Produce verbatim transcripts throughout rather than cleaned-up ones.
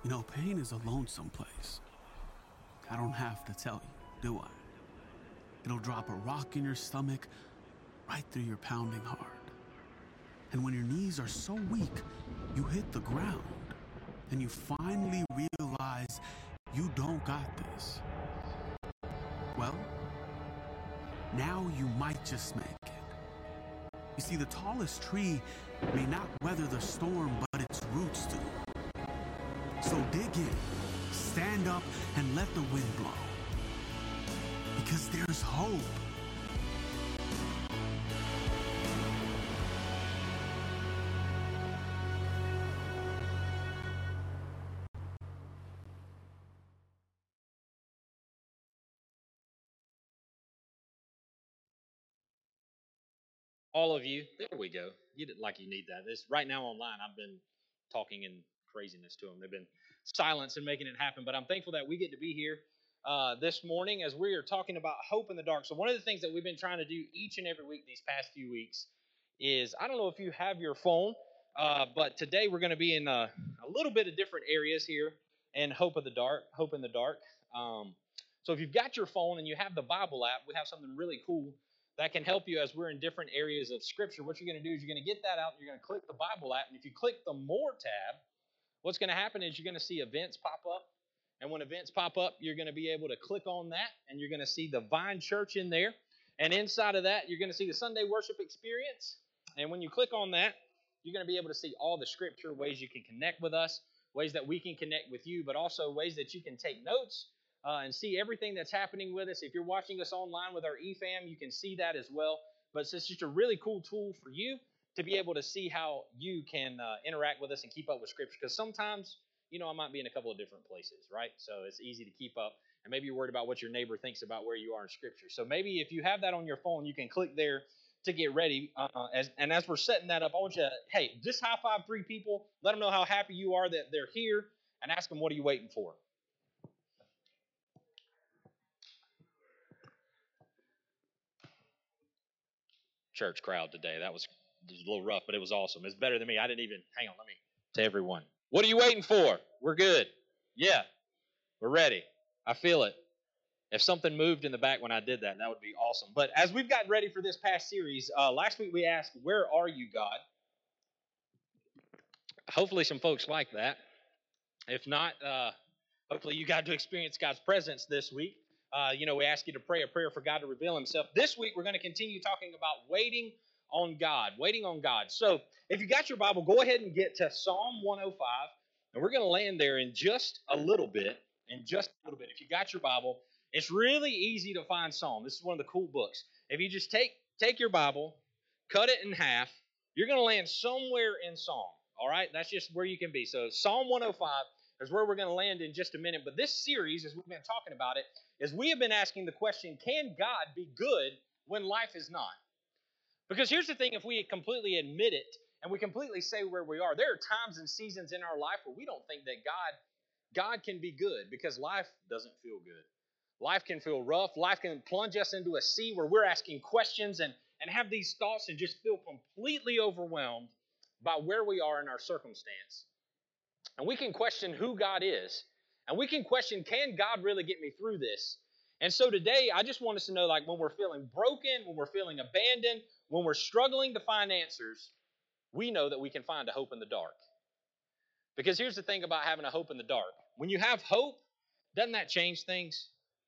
You know, pain is a lonesome place. I don't have to tell you, do I? It'll drop a rock in your stomach right through your pounding heart. And when your knees are so weak, you hit the ground and you finally realize you don't got this. Well, now you might just make it. You see, the tallest tree may not weather the storm, but its roots do. So dig in, stand up, and let the wind blow. Because there's hope. All of you, there we go. You didn't like you need that. This right now online, I've been talking in craziness to them. They've been silence and making it happen. But I'm thankful that we get to be here uh, this morning as we are talking about hope in the dark. So one of the things that we've been trying to do each and every week these past few weeks is, I don't know if you have your phone, uh, but today we're going to be in a, a little bit of different areas here in Hope of the Dark, Hope in the Dark. Um, so if you've got your phone and you have the Bible app, we have something really cool that can help you as we're in different areas of Scripture. What you're going to do is you're going to get that out and you're going to click the Bible app. And if you click the More tab, what's going to happen is you're going to see events pop up. And when events pop up, you're going to be able to click on that, and you're going to see the Vine Church in there. And inside of that, you're going to see the Sunday worship experience. And when you click on that, you're going to be able to see all the Scripture, ways you can connect with us, ways that we can connect with you, but also ways that you can take notes uh, and see everything that's happening with us. If you're watching us online with our E FAM, you can see that as well. But it's just a really cool tool for you to be able to see how you can uh, interact with us and keep up with Scripture. Because sometimes, you know, I might be in a couple of different places, right? So it's easy to keep up. And maybe you're worried about what your neighbor thinks about where you are in Scripture. So maybe if you have that on your phone, you can click there to get ready. Uh, as, and as we're setting that up, I want you to, hey, just high five three people. Let them know how happy you are that they're here. And ask them, what are you waiting for? Church crowd today. That was, it was a little rough, but it was awesome. It's better than me. I didn't even, hang on, let me, to everyone. What are you waiting for? We're good. Yeah, we're ready. I feel it. If something moved in the back when I did that, that would be awesome. But as we've gotten ready for this past series, uh, last week we asked, where are you, God? Hopefully some folks like that. If not, uh, hopefully you got to experience God's presence this week. Uh, you know, we ask you to pray a prayer for God to reveal himself. This week we're going to continue talking about waiting on God, waiting on God. So if you got your Bible, go ahead and get to Psalm one oh five, and we're going to land there in just a little bit, in just a little bit. If you got your Bible, it's really easy to find Psalm. This is one of the cool books. If you just take, take your Bible, cut it in half, you're going to land somewhere in Psalm, all right? That's just where you can be. So Psalm one oh five is where we're going to land in just a minute. But this series, as we've been talking about it, is we have been asking the question, can God be good when life is not? Because here's the thing, if we completely admit it and we completely say where we are, there are times and seasons in our life where we don't think that God, God can be good because life doesn't feel good. Life can feel rough. Life can plunge us into a sea where we're asking questions and, and have these thoughts and just feel completely overwhelmed by where we are in our circumstance. And we can question who God is. And we can question, can God really get me through this? And so today, I just want us to know, like, when we're feeling broken, when we're feeling abandoned, when we're struggling to find answers, we know that we can find a hope in the dark. Because here's the thing about having a hope in the dark. When you have hope, doesn't that change things?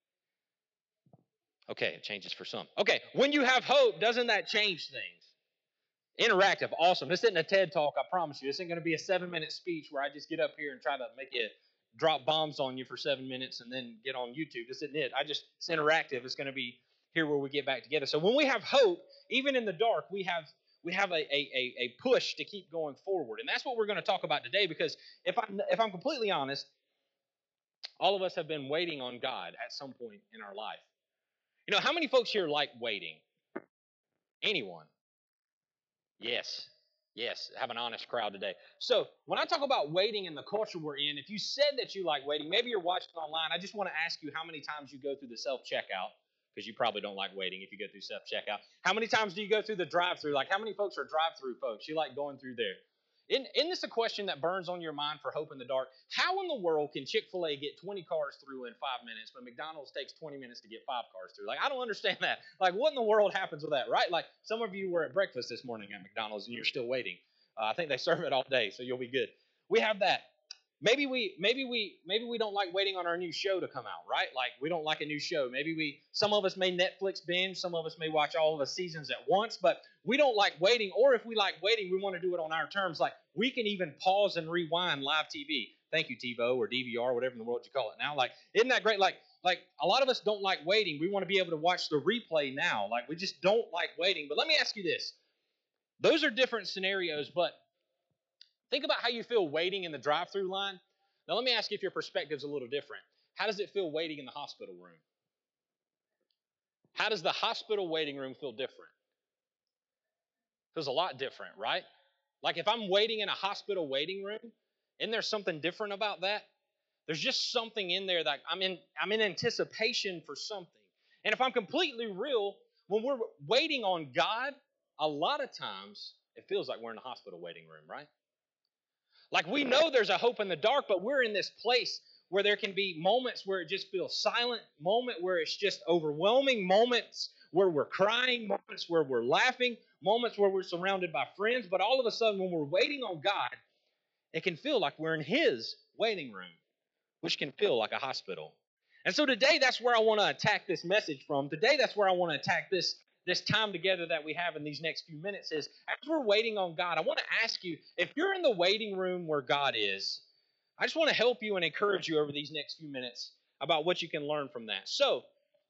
Okay, it changes for some. Okay, when you have hope, doesn't that change things? Interactive, awesome. This isn't a TED Talk, I promise you. This isn't going to be a seven-minute speech where I just get up here and try to make you drop bombs on you for seven minutes and then get on YouTube. This isn't it. I just, it's interactive. It's going to be here where we get back together. So when we have hope, even in the dark, we have we have a, a, a push to keep going forward. And that's what we're going to talk about today, because if I'm, if I'm completely honest, all of us have been waiting on God at some point in our life. You know, how many folks here like waiting? Anyone? Yes. Yes, have an honest crowd today. So when I talk about waiting in the culture we're in, if you said that you like waiting, maybe you're watching online, I just want to ask you how many times you go through the self-checkout, because you probably don't like waiting if you go through self-checkout. How many times do you go through the drive-through? Like, how many folks are drive-through folks? You like going through there? Isn't, isn't this a question that burns on your mind for Hope in the Dark? How in the world can Chick-fil-A get twenty cars through in five minutes, but McDonald's takes twenty minutes to get five cars through? Like, I don't understand that. Like, what in the world happens with that, right? Like, some of you were at breakfast this morning at McDonald's and you're still waiting. Uh, I think they serve it all day, so you'll be good. We have that. Maybe we, maybe we, maybe we don't like waiting on our new show to come out, right? Like, we don't like a new show. Maybe we, some of us may Netflix binge, some of us may watch all of the seasons at once, but we don't like waiting. Or if we like waiting, we want to do it on our terms. Like, we can even pause and rewind live T V. Thank you, TiVo or D V R, whatever in the world you call it now. Like, isn't that great? Like, like a lot of us don't like waiting. We want to be able to watch the replay now. Like, we just don't like waiting. But let me ask you this: those are different scenarios, but think about how you feel waiting in the drive-through line. Now, let me ask you if your perspective's a little different. How does it feel waiting in the hospital room? How does the hospital waiting room feel different? Feels a lot different, right? Like, if I'm waiting in a hospital waiting room, isn't there something different about that? There's just something in there that I'm in, I'm in anticipation for something. And if I'm completely real, when we're waiting on God, a lot of times it feels like we're in a hospital waiting room, right? Like, we know there's a hope in the dark, but we're in this place where there can be moments where it just feels silent, moment where it's just overwhelming, moments where we're crying, moments where we're laughing, moments where we're surrounded by friends. But all of a sudden, when we're waiting on God, it can feel like we're in His waiting room, which can feel like a hospital. And so today, that's where I want to attack this message from. Today, that's where I want to attack this this time together that we have in these next few minutes is, as we're waiting on God, I want to ask you, if you're in the waiting room where God is, I just want to help you and encourage you over these next few minutes about what you can learn from that. So,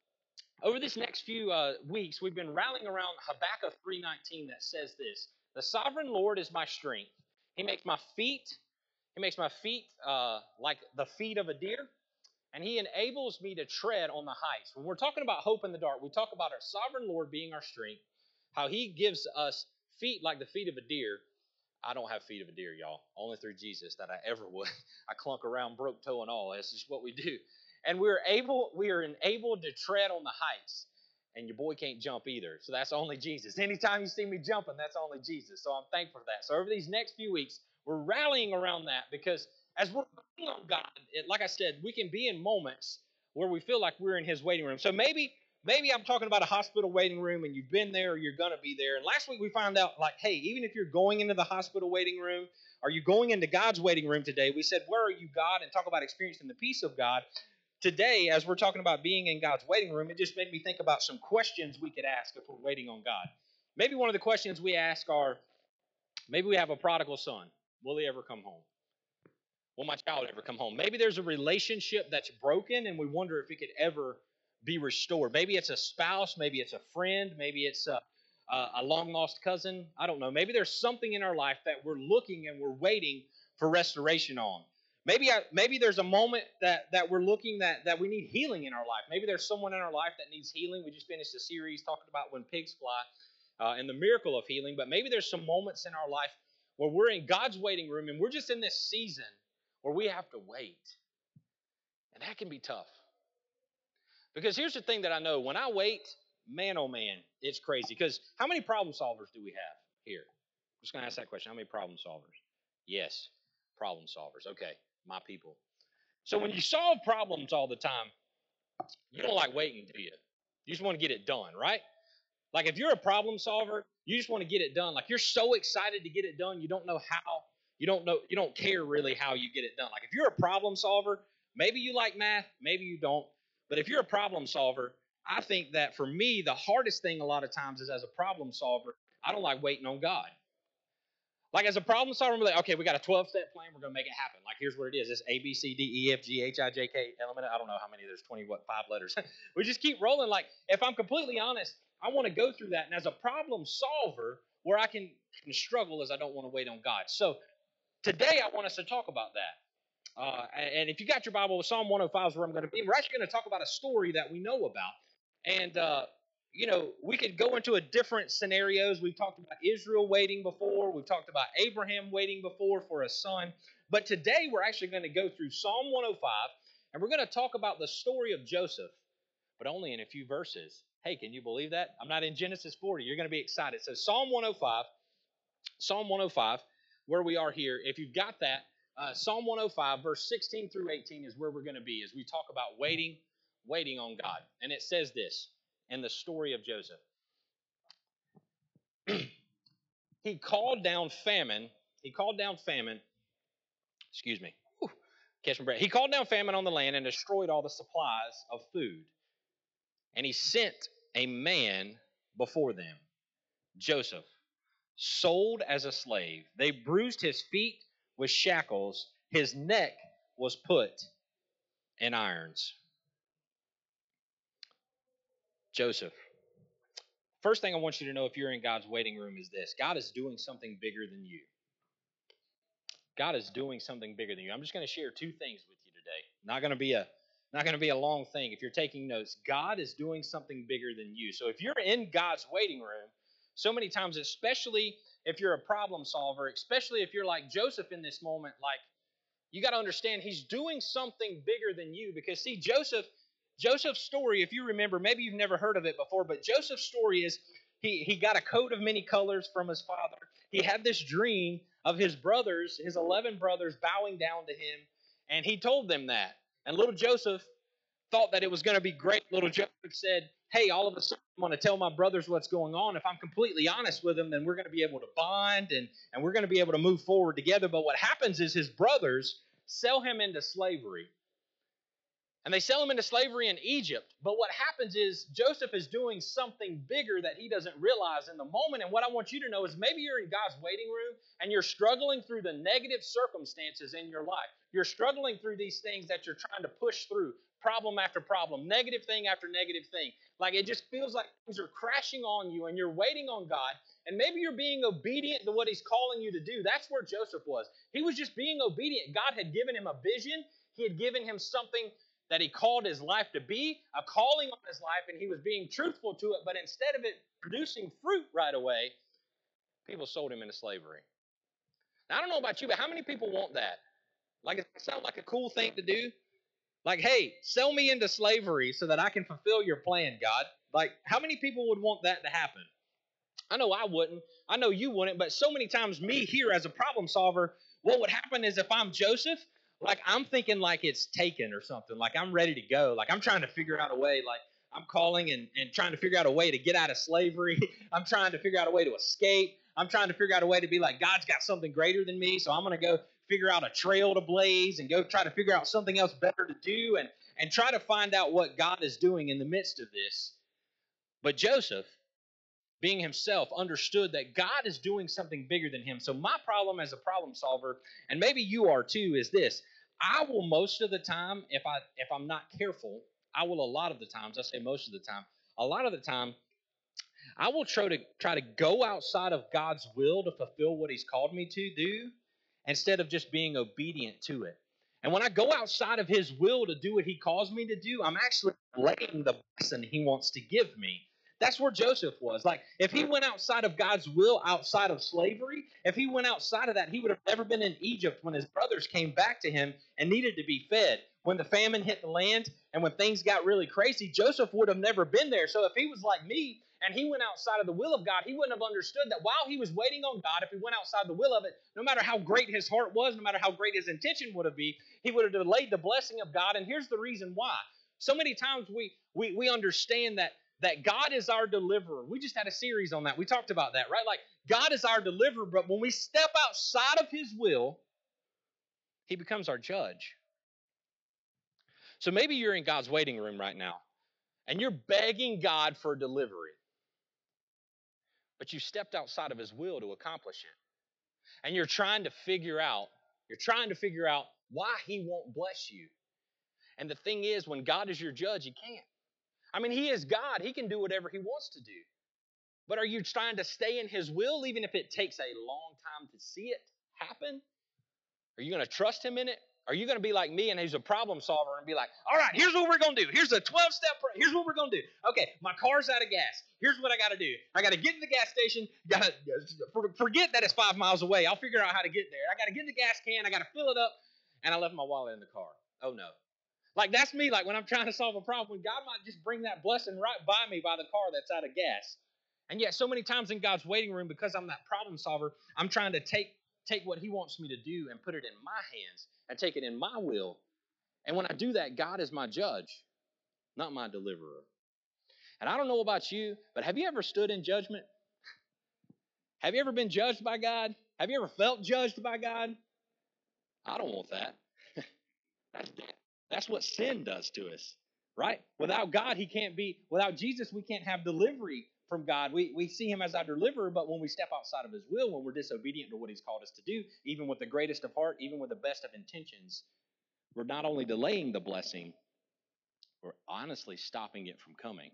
over this next few uh, weeks, we've been rallying around Habakkuk three nineteen that says this: "The sovereign Lord is my strength. He makes my feet, he makes my feet uh, like the feet of a deer, and He enables me to tread on the heights." When we're talking about hope in the dark, we talk about our sovereign Lord being our strength, how He gives us feet like the feet of a deer. I don't have feet of a deer, y'all. Only through Jesus that I ever would. I clunk around broke toe and all. That's just what we do. And we're able, we are enabled to tread on the heights. And your boy can't jump either. So that's only Jesus. Anytime you see me jumping, that's only Jesus. So I'm thankful for that. So over these next few weeks, we're rallying around that because as we're waiting on God, it, like I said, we can be in moments where we feel like we're in His waiting room. So maybe maybe I'm talking about a hospital waiting room and you've been there or you're going to be there. And last week we found out, like, hey, even if you're going into the hospital waiting room, are you going into God's waiting room today? We said, where are you, God? And talk about experiencing the peace of God. Today, as we're talking about being in God's waiting room, it just made me think about some questions we could ask if we're waiting on God. Maybe one of the questions we ask are, maybe we have a prodigal son. Will he ever come home? Will my child ever come home? Maybe there's a relationship that's broken and we wonder if it could ever be restored. Maybe it's a spouse. Maybe it's a friend. Maybe it's a, a, a long-lost cousin. I don't know. Maybe there's something in our life that we're looking and we're waiting for restoration on. Maybe I, maybe there's a moment that, that we're looking that, that we need healing in our life. Maybe there's someone in our life that needs healing. We just finished a series talking about when pigs fly uh, and the miracle of healing. But maybe there's some moments in our life where we're in God's waiting room and we're just in this season where we have to wait. And that can be tough. Because here's the thing that I know. When I wait, man, oh man, it's crazy. Because how many problem solvers do we have here? I'm just going to ask that question. How many problem solvers? Yes, problem solvers. Okay, my people. So when you solve problems all the time, you don't like waiting, do you? You just want to get it done, right? Like if you're a problem solver, you just want to get it done. Like you're so excited to get it done, you don't know how. You don't know. You don't care really how you get it done. Like if you're a problem solver, maybe you like math, maybe you don't. But if you're a problem solver, I think that for me, the hardest thing a lot of times is as a problem solver, I don't like waiting on God. Like as a problem solver, I'm like, okay, we got a twelve-step plan. We're going to make it happen. Like here's what it is. It's A, B, C, D, E, F, G, H, I, J, K, element. I don't know how many. There's twenty, what, five letters. We just keep rolling. Like if I'm completely honest, I want to go through that. And as a problem solver, where I can, can struggle is I don't want to wait on God. So today I want us to talk about that. Uh, and if you got your Bible, Psalm one oh five is where I'm going to be. We're actually going to talk about a story that we know about. And, uh, you know, we could go into a different scenarios. We've talked about Israel waiting before. We've talked about Abraham waiting before for a son. But today we're actually going to go through Psalm one oh five, and we're going to talk about the story of Joseph, but only in a few verses. Hey, can you believe that? I'm not in Genesis forty. You're going to be excited. So Psalm one oh five, Psalm one oh five. where we are here. If you've got that, uh, Psalm one oh five, verse sixteen through eighteen is where we're going to be as we talk about waiting, waiting on God. And it says this in the story of Joseph. He called down famine. He called down famine. Excuse me. Whew, catch my breath. He called down famine on the land and destroyed all the supplies of food. And he sent a man before them, Joseph, sold as a slave. They bruised his feet with shackles. His neck was put in irons. Joseph. First thing I want you to know if you're in God's waiting room is this. God is doing something bigger than you. God is doing something bigger than you. I'm just going to share two things with you today. Not going to be a not going to be a long thing. If you're taking notes, God is doing something bigger than you. So if you're in God's waiting room, so many times, especially if you're a problem solver, especially if you're like Joseph in this moment, like you got to understand he's doing something bigger than you. Because see, Joseph Joseph's story, if you remember, maybe you've never heard of it before, but Joseph's story is he, he got a coat of many colors from his father. He had this dream of his brothers, his eleven brothers, bowing down to him, and he told them that. And little Joseph thought that it was going to be great. Little Joseph said, hey, all of a sudden I'm going to tell my brothers what's going on. If I'm completely honest with them, then we're going to be able to bond, and, and we're going to be able to move forward together. But what happens is his brothers sell him into slavery. And they sell him into slavery in Egypt. But what happens is Joseph is doing something bigger that he doesn't realize in the moment. And what I want you to know is maybe you're in God's waiting room and you're struggling through the negative circumstances in your life. You're struggling through these things that you're trying to push through, problem after problem, negative thing after negative thing. Like it just feels like things are crashing on you and you're waiting on God. And maybe you're being obedient to what he's calling you to do. That's where Joseph was. He was just being obedient. God had given him a vision. He had given him something that he called his life to be, a calling on his life, and he was being truthful to it, but instead of it producing fruit right away, people sold him into slavery. Now, I don't know about you, but how many people want that? Like, it sounds like a cool thing to do. Like, hey, sell me into slavery so that I can fulfill your plan, God. Like, how many people would want that to happen? I know I wouldn't. I know you wouldn't, but so many times me here as a problem solver, what would happen is if I'm Joseph, like I'm thinking like it's taken or something. Like I'm ready to go. Like I'm trying to figure out a way. Like I'm calling and, and trying to figure out a way to get out of slavery. I'm trying to figure out a way to escape. I'm trying to figure out a way to be like, God's got something greater than me. So I'm going to go figure out a trail to blaze and go try to figure out something else better to do and, and try to find out what God is doing in the midst of this. But Joseph, being himself, understood that God is doing something bigger than him. So my problem as a problem solver, and maybe you are too, is this. I will most of the time, if, I, if I'm not careful, I will a lot of the times, I say most of the time, a lot of the time, I will try to try to go outside of God's will to fulfill what he's called me to do instead of just being obedient to it. And when I go outside of his will to do what he calls me to do, I'm actually delaying the blessing he wants to give me. That's where Joseph was. Like, if he went outside of God's will, outside of slavery, if he went outside of that, he would have never been in Egypt when his brothers came back to him and needed to be fed. When the famine hit the land and when things got really crazy, Joseph would have never been there. So if he was like me and he went outside of the will of God, he wouldn't have understood that while he was waiting on God, if he went outside the will of it, no matter how great his heart was, no matter how great his intention would have been, he would have delayed the blessing of God. And here's the reason why. So many times we we we understand that that God is our deliverer. We just had a series on that. We talked about that, right? Like, God is our deliverer, but when we step outside of his will, he becomes our judge. So maybe you're in God's waiting room right now, and you're begging God for delivery, but you stepped outside of his will to accomplish it. And you're trying to figure out, you're trying to figure out why he won't bless you. And the thing is, when God is your judge, he can't. I mean, he is God. He can do whatever he wants to do. But are you trying to stay in his will, even if it takes a long time to see it happen? Are you going to trust him in it? Are you going to be like me and he's a problem solver and be like, all right, here's what we're going to do. Here's a twelve-step, here's what we're going to do. Okay, my car's out of gas. Here's what I got to do. I got to get to the gas station. Got to forget that it's five miles away. I'll figure out how to get there. I got to get in the gas can. I got to fill it up. And I left my wallet in the car. Oh, no. Like, that's me, like, when I'm trying to solve a problem, when God might just bring that blessing right by me by the car that's out of gas. And yet, so many times in God's waiting room, because I'm that problem solver, I'm trying to take take what he wants me to do and put it in my hands and take it in my will. And when I do that, God is my judge, not my deliverer. And I don't know about you, but have you ever stood in judgment? Have you ever been judged by God? Have you ever felt judged by God? I don't want that. That's, that's what sin does to us, right? Without God, he can't be, without Jesus, we can't have delivery from God. We, we see him as our deliverer, but when we step outside of his will, when we're disobedient to what he's called us to do, even with the greatest of heart, even with the best of intentions, we're not only delaying the blessing, we're honestly stopping it from coming.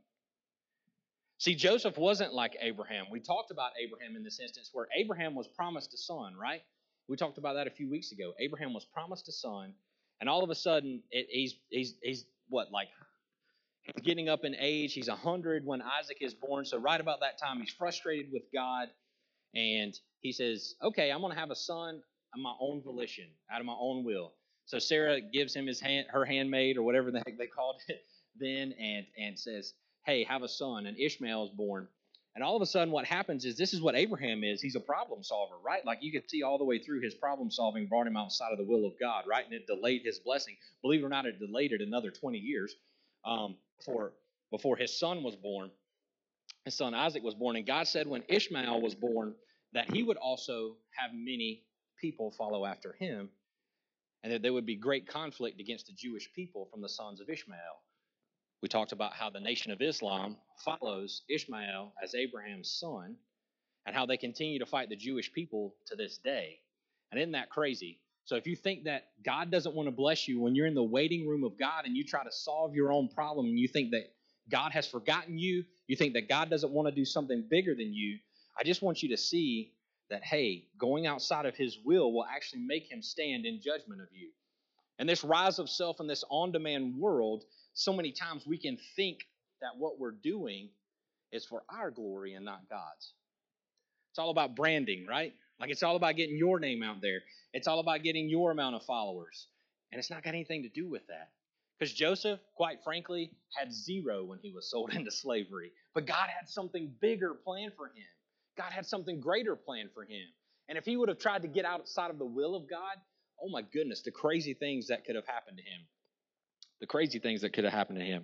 See, Joseph wasn't like Abraham. We talked about Abraham in this instance where Abraham was promised a son, right? We talked about that a few weeks ago. Abraham was promised a son, and all of a sudden, it, he's, he's, he's what, like he's getting up in age. He's one hundred when Isaac is born. So right about that time, he's frustrated with God, and he says, okay, I'm going to have a son of my own volition, out of my own will. So Sarah gives him his hand, her handmaid, or whatever the heck they called it then, and, and says, hey, have a son, and Ishmael is born. And all of a sudden what happens is this is what Abraham is. He's a problem solver, right? Like you could see all the way through his problem solving brought him outside of the will of God, right? And it delayed his blessing. Believe it or not, it delayed it another twenty years um, before, before his son was born. His son Isaac was born. And God said when Ishmael was born that he would also have many people follow after him, and that there would be great conflict against the Jewish people from the sons of Ishmael. We talked about how the Nation of Islam follows Ishmael as Abraham's son and how they continue to fight the Jewish people to this day. And isn't that crazy? So if you think that God doesn't want to bless you when you're in the waiting room of God and you try to solve your own problem and you think that God has forgotten you, you think that God doesn't want to do something bigger than you, I just want you to see that, hey, going outside of his will will actually make him stand in judgment of you. And this rise of self in this on-demand world, so many times we can think that what we're doing is for our glory and not God's. It's all about branding, right? Like it's all about getting your name out there. It's all about getting your amount of followers. And it's not got anything to do with that. Because Joseph, quite frankly, had zero when he was sold into slavery. But God had something bigger planned for him. God had something greater planned for him. And if he would have tried to get outside of the will of God, oh my goodness, the crazy things that could have happened to him. The crazy things that could have happened to him.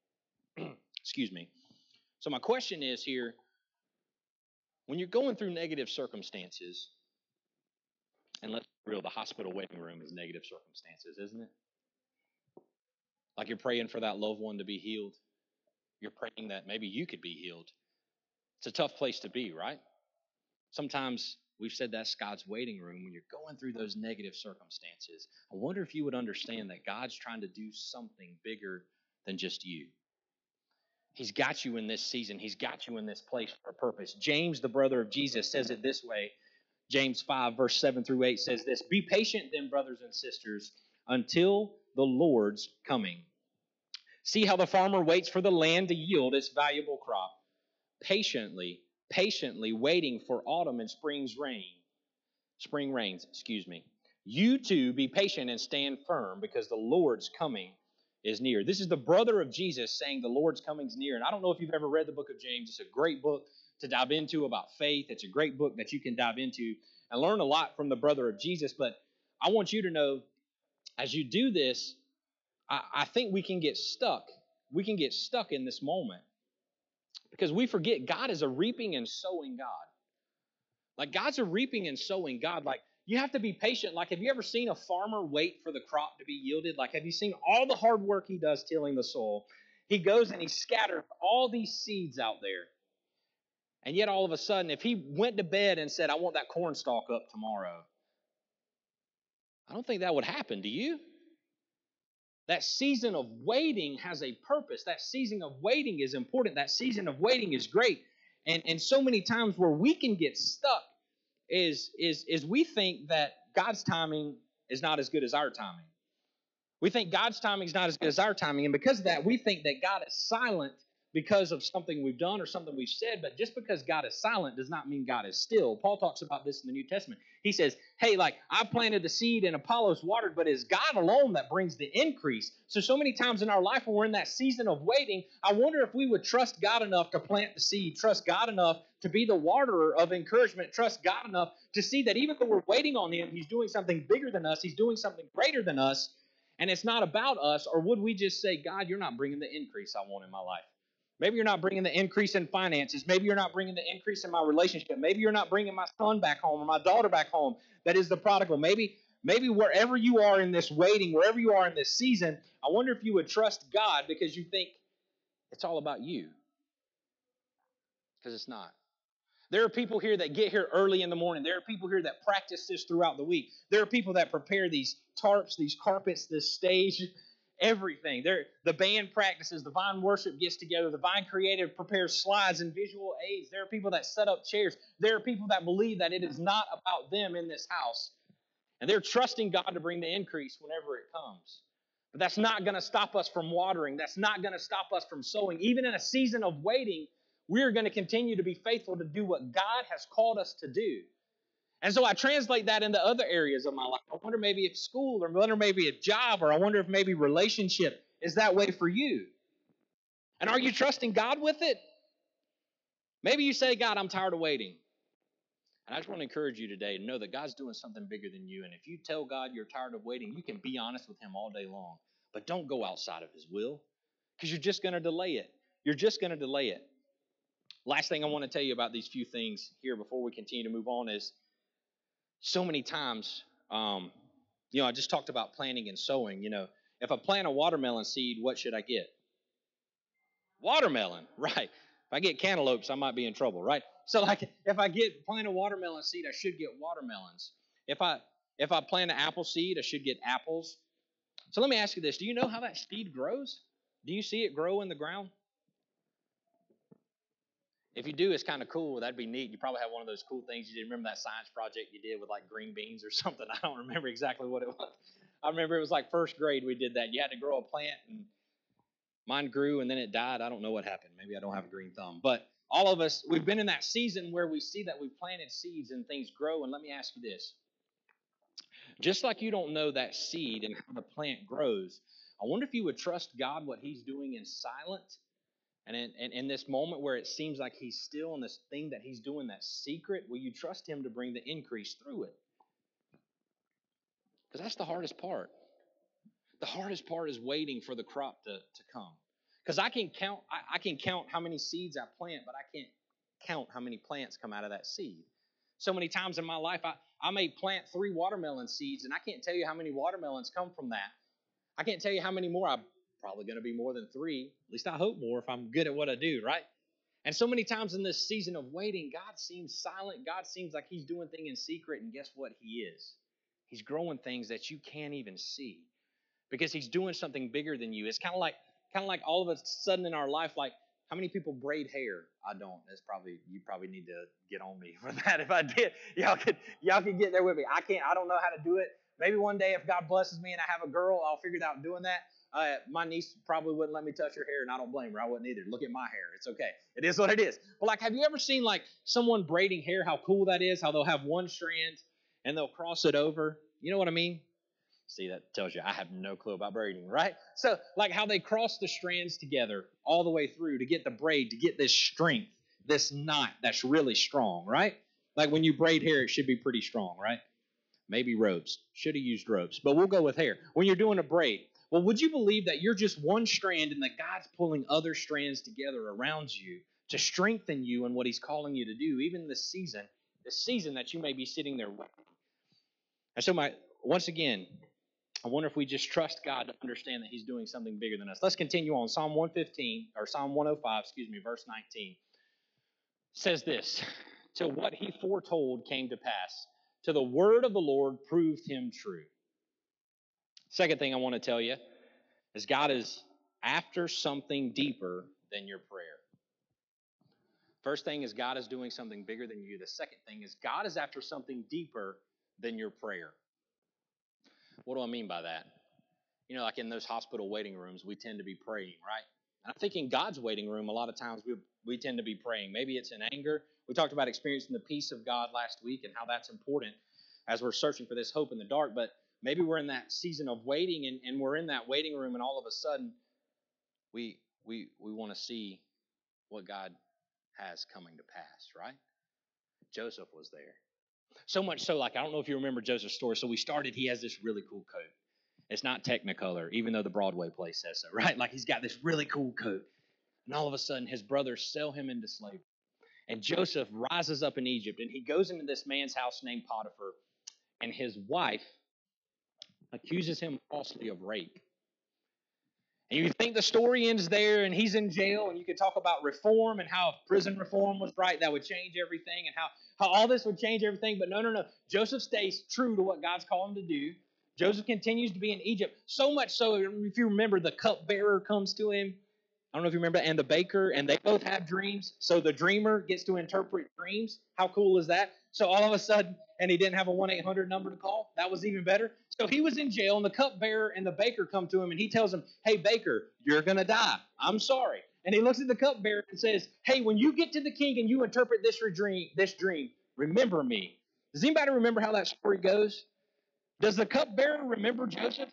Excuse me. So my question is here, when you're going through negative circumstances, and let's be real, the hospital waiting room is negative circumstances, isn't it? Like you're praying for that loved one to be healed. You're praying that maybe you could be healed. It's a tough place to be, right? Sometimes we've said that's God's waiting room when you're going through those negative circumstances. I wonder if you would understand that God's trying to do something bigger than just you. He's got you in this season. He's got you in this place for a purpose. James, the brother of Jesus, says it this way. James five, verse seven through eight says this, be patient then, brothers and sisters, until the Lord's coming. See how the farmer waits for the land to yield its valuable crop, patiently, patiently waiting for autumn and spring's rain. Spring rains, excuse me. You too be patient and stand firm because the Lord's coming is near. This is the brother of Jesus saying the Lord's coming is near. And I don't know if you've ever read the book of James. It's a great book to dive into about faith. It's a great book that you can dive into and learn a lot from the brother of Jesus. But I want you to know, as you do this, I, I think we can get stuck. We can get stuck in this moment because we forget God is a reaping and sowing God. Like God's a reaping and sowing God. Like you have to be patient. Like have you ever seen a farmer wait for the crop to be yielded? Like have you seen all the hard work he does tilling the soil? He goes and he scatters all these seeds out there. And yet all of a sudden, if he went to bed and said, I want that corn stalk up tomorrow, I don't think that would happen. Do you? That season of waiting has a purpose. That season of waiting is important. That season of waiting is great. And, and so many times where we can get stuck is, is, is we think that God's timing is not as good as our timing. We think God's timing is not as good as our timing. And because of that, we think that God is silent because of something we've done or something we've said, but just because God is silent does not mean God is still. Paul talks about this in the New Testament. He says, hey, like, I planted the seed and Apollos watered, but it's God alone that brings the increase. So, so many times in our life when we're in that season of waiting, I wonder if we would trust God enough to plant the seed, trust God enough to be the waterer of encouragement, trust God enough to see that even though we're waiting on Him, He's doing something bigger than us, He's doing something greater than us, and it's not about us. Or would we just say, God, you're not bringing the increase I want in my life? Maybe you're not bringing the increase in finances. Maybe you're not bringing the increase in my relationship. Maybe you're not bringing my son back home or my daughter back home that is the prodigal. Maybe, maybe wherever you are in this waiting, wherever you are in this season, I wonder if you would trust God because you think it's all about you. Because it's not. There are people here that get here early in the morning. There are people here that practice this throughout the week. There are people that prepare these tarps, these carpets, this stage, everything. There, the band practices, the Vine Worship gets together, the Vine Creative prepares slides and visual aids. There are people that set up chairs. There are people that believe that it is not about them in this house. And they're trusting God to bring the increase whenever it comes. But that's not going to stop us from watering. That's not going to stop us from sowing. Even in a season of waiting, we're going to continue to be faithful to do what God has called us to do. And so I translate that into other areas of my life. I wonder maybe if school, or I wonder maybe a job, or I wonder if maybe relationship is that way for you. And are you trusting God with it? Maybe you say, God, I'm tired of waiting. And I just want to encourage you today to know that God's doing something bigger than you. And if you tell God you're tired of waiting, you can be honest with Him all day long. But don't go outside of His will, because you're just going to delay it. You're just going to delay it. Last thing I want to tell you about these few things here before we continue to move on is so many times, um, you know, I just talked about planting and sowing. You know, if I plant a watermelon seed, what should I get? Watermelon, right. If I get cantaloupes, I might be in trouble, right? So like if I get plant a watermelon seed, I should get watermelons. If I if I plant an apple seed, I should get apples. So let me ask you this. Do you know how that seed grows? Do you see it grow in the ground? If you do, it's kind of cool. That'd be neat. You probably have one of those cool things. You did remember that science project you did with like green beans or something? I don't remember exactly what it was. I remember it was like first grade we did that. You had to grow a plant, and mine grew and then it died. I don't know what happened. Maybe I don't have a green thumb. But all of us, we've been in that season where we see that we've planted seeds and things grow. And let me ask you this. Just like you don't know that seed and how the plant grows, I wonder if you would trust God what He's doing in silence. And in, in, in this moment where it seems like He's still in this thing that He's doing that's secret, will you trust Him to bring the increase through it? Because that's the hardest part. The hardest part is waiting for the crop to, to come. Because I can count I, I can count how many seeds I plant, but I can't count how many plants come out of that seed. So many times in my life, I, I may plant three watermelon seeds, and I can't tell you how many watermelons come from that. I can't tell you how many more. I'm probably going to be more than three. At least I hope more if I'm good at what I do, right? And so many times in this season of waiting, God seems silent. God seems like He's doing things in secret, and guess what He is? He's growing things that you can't even see because He's doing something bigger than you. It's kind of like kind of like all of a sudden in our life, like how many people braid hair? I don't. That's probably you probably need to get on me for that. If I did, y'all could y'all could get there with me. I can't. I don't know how to do it. Maybe one day if God blesses me and I have a girl, I'll figure it out doing that. Uh, my niece probably wouldn't let me touch her hair, and I don't blame her. I wouldn't either. Look at my hair. It's okay. It is what it is. But like, have you ever seen like someone braiding hair, how cool that is, how they'll have one strand and they'll cross it over? You know what I mean? See, that tells you I have no clue about braiding, right? So like how they cross the strands together all the way through to get the braid, to get this strength, this knot that's really strong, right? Like when you braid hair, it should be pretty strong, right? Maybe ropes. Should have used ropes, but we'll go with hair. When you're doing a braid, well, would you believe that you're just one strand and that God's pulling other strands together around you to strengthen you in what He's calling you to do, even this season, this season that you may be sitting there waiting. And so, my once again, I wonder if we just trust God to understand that He's doing something bigger than us. Let's continue on. Psalm one fifteen, or Psalm one oh five, excuse me, verse nineteen, says this, "Till what He foretold came to pass, till the word of the Lord proved Him true." Second thing I want to tell you is God is after something deeper than your prayer. First thing is God is doing something bigger than you. The second thing is God is after something deeper than your prayer. What do I mean by that? You know, like in those hospital waiting rooms, we tend to be praying, right? And I think in God's waiting room, a lot of times we, we tend to be praying. Maybe it's in anger. We talked about experiencing the peace of God last week and how that's important as we're searching for this hope in the dark. But maybe we're in that season of waiting, and, and we're in that waiting room, and all of a sudden we we we want to see what God has coming to pass, right? Joseph was there. So much so, like, I don't know if you remember Joseph's story. So we started, he has this really cool coat. It's not Technicolor, even though the Broadway play says so, right? Like, he's got this really cool coat. And all of a sudden, his brothers sell him into slavery. And Joseph rises up in Egypt, and he goes into this man's house named Potiphar, and his wife accuses him falsely of rape. And you think the story ends there, and he's in jail, and you could talk about reform and how if prison reform was right, that would change everything, and how, how all this would change everything. But no, no, no. Joseph stays true to what God's called him to do. Joseph continues to be in Egypt, so much so, if you remember, the cupbearer comes to him. I don't know if you remember, and the baker, and they both have dreams. So the dreamer gets to interpret dreams. How cool is that? So all of a sudden, and he didn't have a one eight hundred number to call. That was even better. So he was in jail, and the cupbearer and the baker come to him, and he tells him, hey, baker, you're going to die. I'm sorry. And he looks at the cupbearer and says, hey, when you get to the king and you interpret this dream, this dream, remember me. Does anybody remember how that story goes? Does the cupbearer remember Joseph?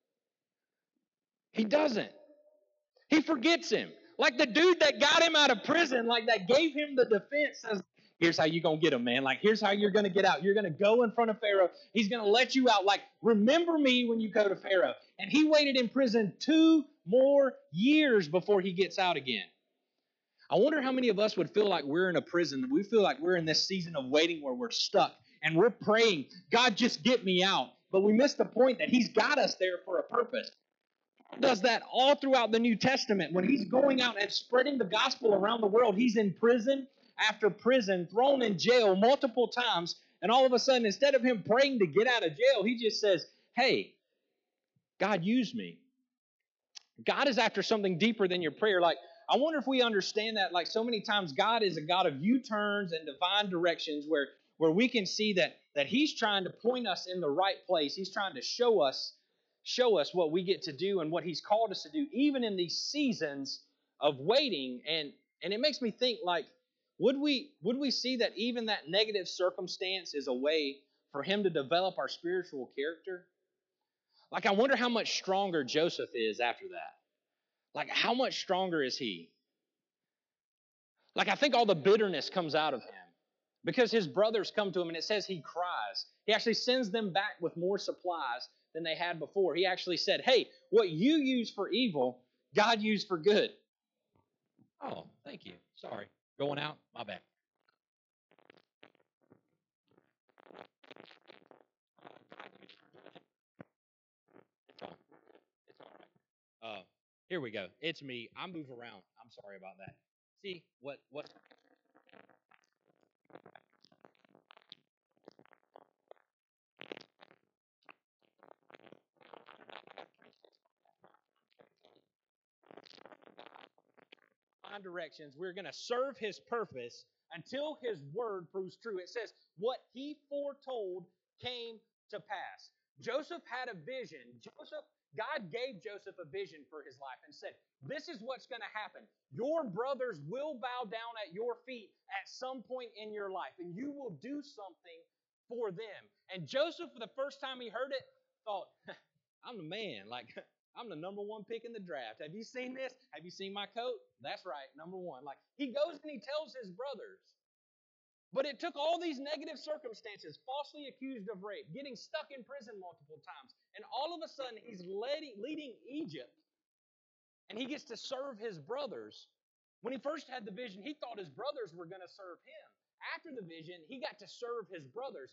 He doesn't. He forgets him. Like the dude that got him out of prison, like that gave him the defense, says, here's how you're going to get him, man. Like, here's how you're going to get out. You're going to go in front of Pharaoh. He's going to let you out. Like, remember me when you go to Pharaoh. And he waited in prison two more years before he gets out again. I wonder how many of us would feel like we're in a prison. We feel like we're in this season of waiting where we're stuck. And we're praying, God, just get me out. But we miss the point that he's got us there for a purpose. Does that all throughout the New Testament. When he's going out and spreading the gospel around the world, he's in prison after prison, thrown in jail multiple times, and all of a sudden, instead of him praying to get out of jail, he just says, hey, God, use me. God is after something deeper than your prayer. Like, I wonder if we understand that, like, so many times God is a God of U-turns and divine directions where, where we can see that, that he's trying to point us in the right place. He's trying to show us show us what we get to do and what he's called us to do, even in these seasons of waiting. And, and it makes me think, like, would we, would we see that even that negative circumstance is a way for him to develop our spiritual character? Like, I wonder how much stronger Joseph is after that. Like, how much stronger is he? Like, I think all the bitterness comes out of him because his brothers come to him, and it says he cries. He actually sends them back with more supplies than they had before. He actually said, hey, what you use for evil, God used for good. Oh, thank you. Sorry. Going out? My bad. It's all, it's all right. Uh, here we go. It's me. I move around. I'm sorry about that. See what what directions. We're going to serve his purpose until his word proves true. It says what he foretold came to pass. Joseph had a vision. Joseph, God gave Joseph a vision for his life and said, this is what's going to happen. Your brothers will bow down at your feet at some point in your life, and you will do something for them. And Joseph, for the first time he heard it, thought, I'm the man. Like, I'm the number one pick in the draft. Have you seen this? Have you seen my coat? That's right, number one. Like, he goes and he tells his brothers. But it took all these negative circumstances, falsely accused of rape, getting stuck in prison multiple times, and all of a sudden he's leading, leading Egypt, and he gets to serve his brothers. When he first had the vision, he thought his brothers were going to serve him. After the vision, he got to serve his brothers.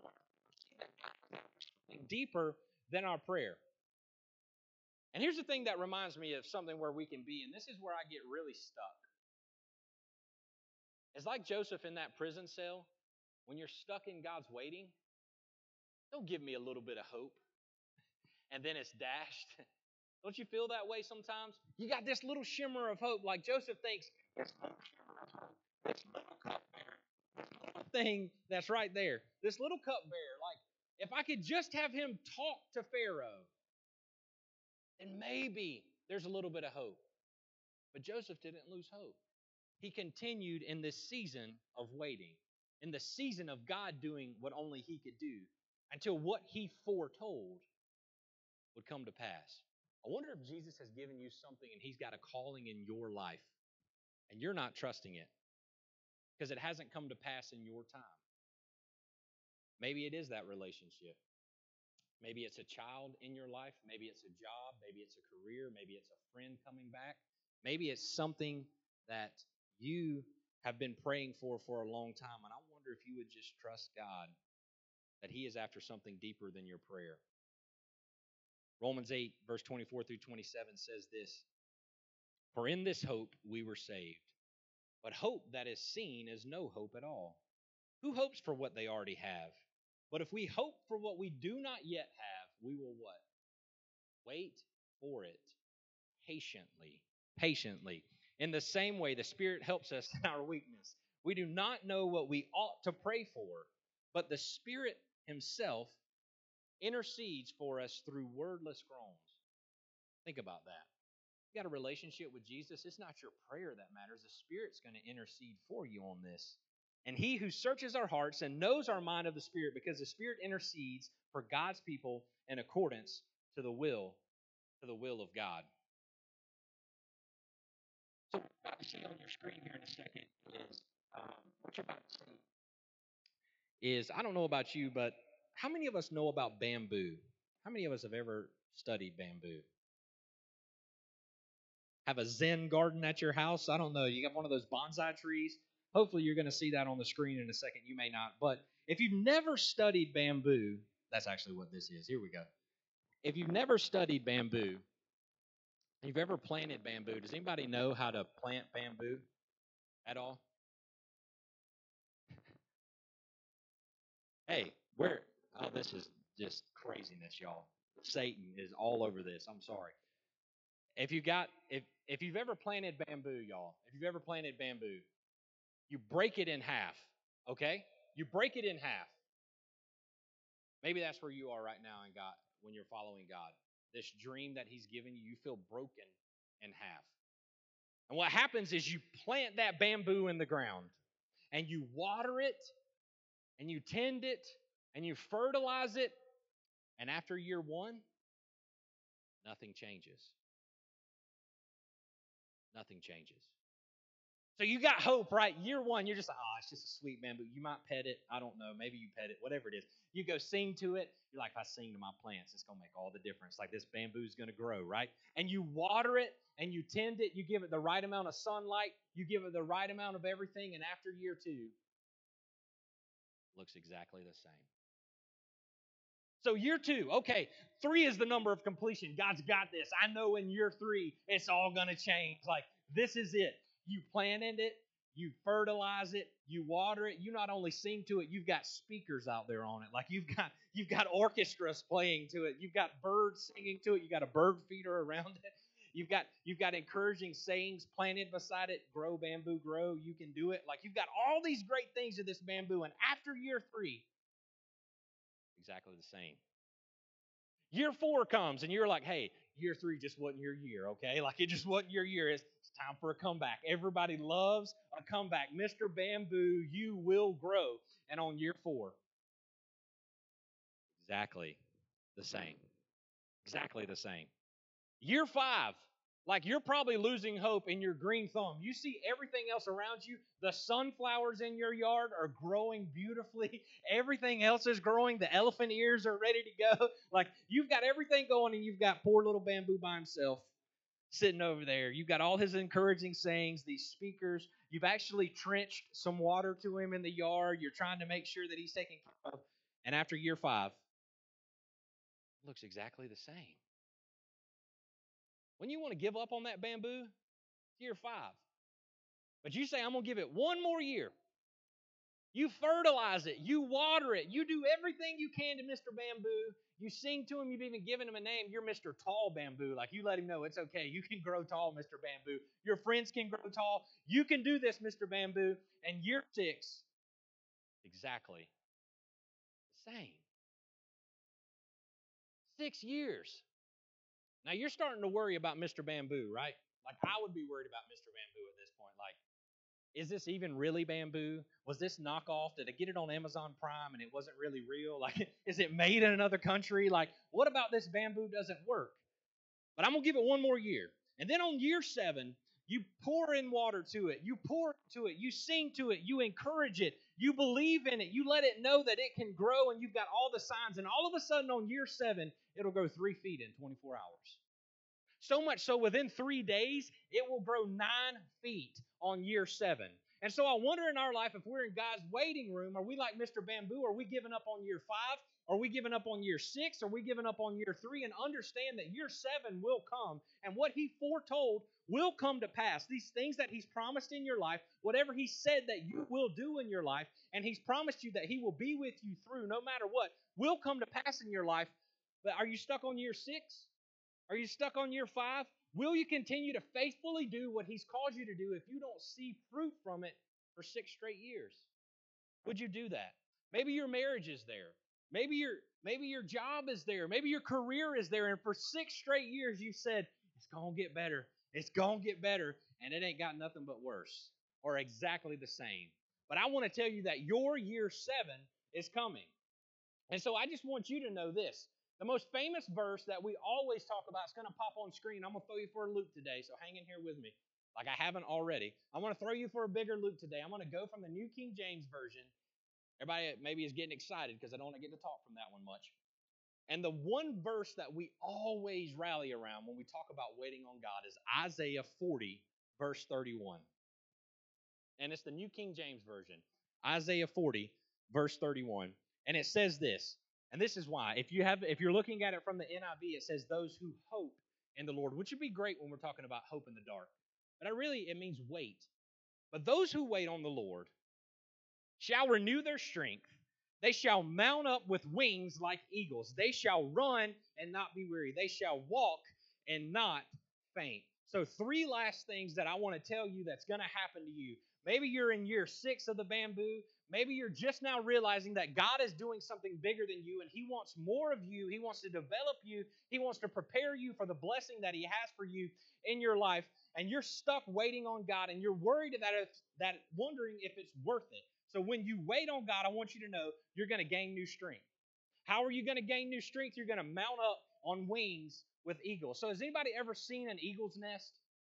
Deeper than our prayer. And here's the thing that reminds me of something where we can be, and this is where I get really stuck. It's like Joseph in that prison cell. When you're stuck in God's waiting, don't give me a little bit of hope, and then it's dashed. Don't you feel that way sometimes? You got this little shimmer of hope, like Joseph thinks, this little cupbearer, this little thing that's right there, this little cupbearer, like, if I could just have him talk to Pharaoh, then maybe there's a little bit of hope. But Joseph didn't lose hope. He continued in this season of waiting, in the season of God doing what only he could do, until what he foretold would come to pass. I wonder if Jesus has given you something and he's got a calling in your life and you're not trusting it because it hasn't come to pass in your time. Maybe it is that relationship. Maybe it's a child in your life. Maybe it's a job. Maybe it's a career. Maybe it's a friend coming back. Maybe it's something that you have been praying for for a long time. And I wonder if you would just trust God that he is after something deeper than your prayer. Romans eight, verse twenty-four through twenty-seven says this, "For in this hope we were saved. But hope that is seen is no hope at all. Who hopes for what they already have? But if we hope for what we do not yet have, we will what? Wait for it patiently." Patiently. In the same way, the Spirit helps us in our weakness. We do not know what we ought to pray for, but the Spirit himself intercedes for us through wordless groans. Think about that. You got a relationship with Jesus, it's not your prayer that matters. The Spirit's going to intercede for you on this. And he who searches our hearts and knows our mind of the Spirit, because the Spirit intercedes for God's people in accordance to the will, to the will of God. So what you're about to see on your screen here in a second is um, what you're about to see is, I don't know about you, but how many of us know about bamboo? How many of us have ever studied bamboo? Have a Zen garden at your house? I don't know. You got one of those bonsai trees? Hopefully you're going to see that on the screen in a second. You may not. But if you've never studied bamboo, that's actually what this is. Here we go. If you've never studied bamboo, you've ever planted bamboo, does anybody know how to plant bamboo at all? Hey, where? Oh, this is just craziness, y'all. Satan is all over this. I'm sorry. If you got, if if you've ever planted bamboo, y'all, if you've ever planted bamboo, you break it in half, okay? You break it in half. Maybe that's where you are right now in God, when you're following God. This dream that he's given you, you feel broken in half. And what happens is you plant that bamboo in the ground, and you water it, and you tend it, and you fertilize it, and after year one, nothing changes. Nothing changes. So you got hope, right? Year one, you're just like, oh, it's just a sweet bamboo. You might pet it. I don't know. Maybe you pet it, whatever it is. You go sing to it. You're like, if I sing to my plants, it's going to make all the difference. Like this bamboo is going to grow, right? And you water it and you tend it. You give it the right amount of sunlight. You give it the right amount of everything. And after year two, it looks exactly the same. So year two, okay, three is the number of completion. God's got this. I know in year three, it's all going to change. Like, this is it. You planted it, you fertilize it, you water it. You not only sing to it, you've got speakers out there on it. Like you've got you've got orchestras playing to it. You've got birds singing to it. You've got a bird feeder around it. You've got you've got encouraging sayings planted beside it. Grow, bamboo, grow. You can do it. Like you've got all these great things to this bamboo. And after year three, exactly the same. Year four comes and you're like, hey, year three just wasn't your year, okay? Like it just wasn't your year. It's, it's time for a comeback. Everybody loves a comeback. Mister Bamboo, you will grow. And on year four, exactly the same. Exactly the same. Year five, like you're probably losing hope in your green thumb. You see everything else around you. The sunflowers in your yard are growing beautifully. Everything else is growing. The elephant ears are ready to go. Like you've got everything going and you've got poor little bamboo by himself sitting over there. You've got all his encouraging sayings, these speakers. You've actually trenched some water to him in the yard. You're trying to make sure that he's taken care of. And after year five, it looks exactly the same. When you want to give up on that bamboo, year five. But you say, I'm going to give it one more year. You fertilize it. You water it. You do everything you can to Mister Bamboo. You sing to him. You've even given him a name. You're Mister Tall Bamboo. Like you let him know it's okay. You can grow tall, Mister Bamboo. Your friends can grow tall. You can do this, Mister Bamboo. And year six, exactly the same. Six years. Now you're starting to worry about Mister Bamboo, right? Like, I would be worried about Mister Bamboo at this point. Like, is this even really bamboo? Was this knockoff? Did I get it on Amazon Prime and it wasn't really real? Like, is it made in another country? Like, what about this bamboo doesn't work? But I'm going to give it one more year. And then on year seven, you pour in water to it. You pour to it. You sing to it. You encourage it. You believe in it. You let it know that it can grow, and you've got all the signs. And all of a sudden on year seven, it'll grow three feet in twenty-four hours. So much so within three days, it will grow nine feet on year seven. And so I wonder in our life, if we're in God's waiting room, are we like Mister Bamboo? Are we giving up on year five? Are we giving up on year six? Are we giving up on year three? And understand that year seven will come, and what He foretold will come to pass. These things that He's promised in your life, whatever He said that you will do in your life, and He's promised you that He will be with you through no matter what, will come to pass in your life. But are you stuck on year six? Are you stuck on year five? Will you continue to faithfully do what He's called you to do if you don't see fruit from it for six straight years? Would you do that? Maybe your marriage is there. Maybe your maybe your job is there. Maybe your career is there. And for six straight years you've said, it's going to get better. It's going to get better. And it ain't got nothing but worse or exactly the same. But I want to tell you that your year seven is coming. And so I just want you to know this. The most famous verse that we always talk about is going to pop on screen. I'm going to throw you for a loop today, so hang in here with me like I haven't already. I want to throw you for a bigger loop today. I'm going to go from the New King James Version. Everybody maybe is getting excited because I don't want to get to talk from that one much. And the one verse that we always rally around when we talk about waiting on God is Isaiah forty, verse thirty-one. And it's the New King James Version. Isaiah forty, verse thirty-one. And it says this. And this is why. If you have, if you're looking at it from the N I V, it says those who hope in the Lord, which would be great when we're talking about hope in the dark. But I really, it means wait. But those who wait on the Lord shall renew their strength. They shall mount up with wings like eagles. They shall run and not be weary. They shall walk and not faint. So three last things that I want to tell you that's going to happen to you. Maybe you're in year six of the bamboo. Maybe you're just now realizing that God is doing something bigger than you, and He wants more of you. He wants to develop you. He wants to prepare you for the blessing that He has for you in your life. And you're stuck waiting on God, and you're worried that if, that wondering if it's worth it. So when you wait on God, I want you to know you're going to gain new strength. How are you going to gain new strength? You're going to mount up on wings with eagles. So has anybody ever seen an eagle's nest?